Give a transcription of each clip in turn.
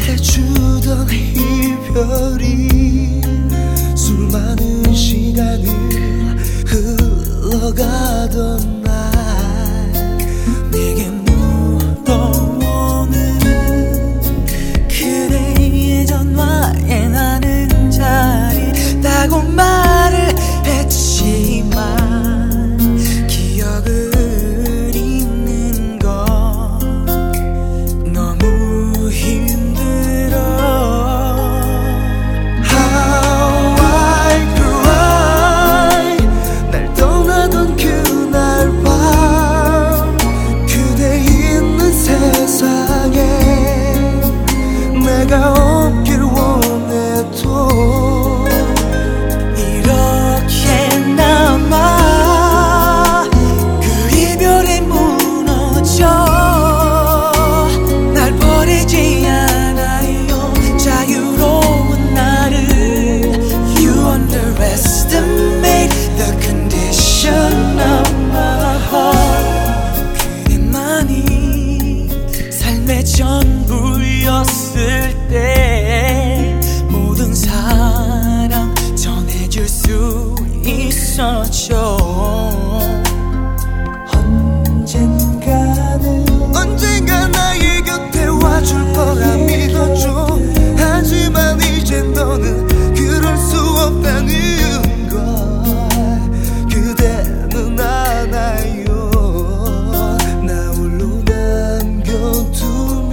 해주던 이별이 수많은 시간을 흘러가던 날 내게 물어오는 그대의 전화에 나는 잘 있다고 말을 했지만 기억을 잊는 건 너무 힘들어. How I cry 날 떠나던 그날 밤 그대 있는 세상에 내가 없길 원해도 이렇게 남아 그 이별에 무너져 날 버리지 않아요 자유로운 나를. You underestimate the condition of my heart. 그대만이 삶의 전부였을 때 모든 사랑 전해줄 수 있었죠. 언젠가 나의 곁에 와줄 거라 믿었죠. 하지만 이제 너는 그럴 수 없다는 걸 그대는 알아요. 나 홀로 남겨두면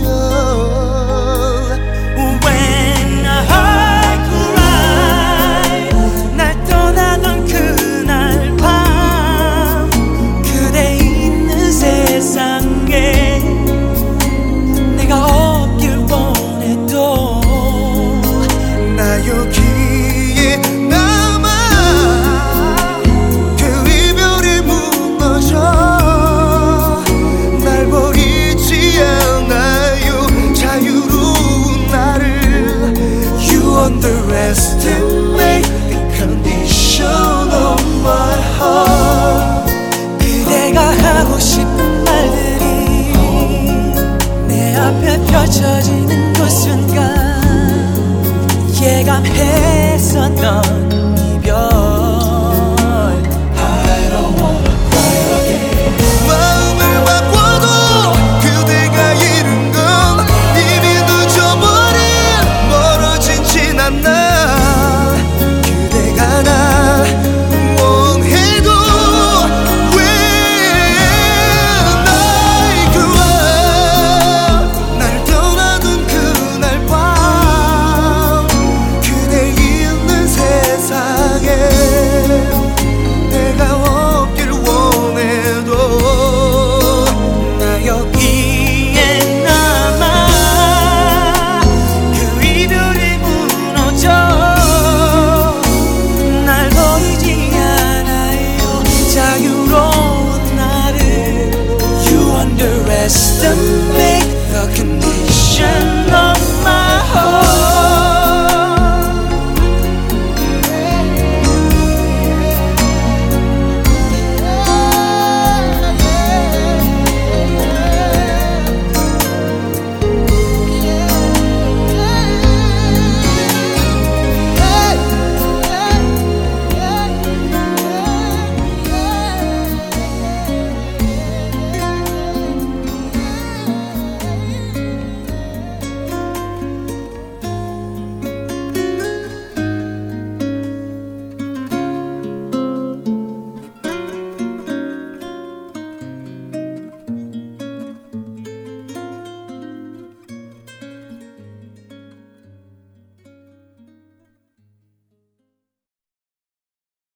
When I cry 날 떠나던 그날 밤 그대 있는 세상에 내가 없길 원해도 나 여기에 남아 그 이별에 무너져 날 버리지 않아요 자유로운 나를. You underestimate the condition of my heart. 그대가 하고 싶은 말들이 내 앞에 펼쳐지는 그 순간 예감했었던 이별 I don't wanna cry again. 마음을 바꿔도 그대가 잃은 건 이미 늦어버린 멀어진 지난 날 그대가 날 원해도 When I cry 날 떠나던 그날 밤 그대 있는 세상에 내가 없길 원해도 나 여기에 남아 그 이별에 무너져 날 버리지 않아요 자유로운 나를. You underestimate the condition